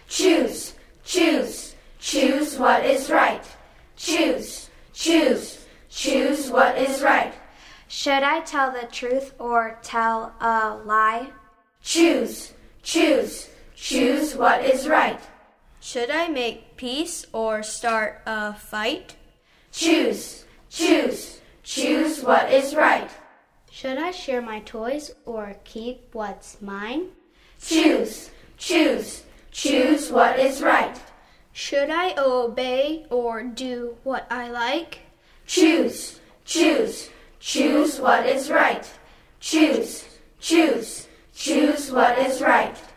Choose, choose, choose what is right. Choose, choose, choose what is right. Should I tell the truth or tell a lie? Choose, choose, choose what is right. Should I make peace or start a fight? Choose, choose, choose what is right. Should I share my toys or keep what's mine? Choose, choose, choose what is right. Should I obey or do what I like? Choose, choose, choose what is right. Choose, choose, choose what is right.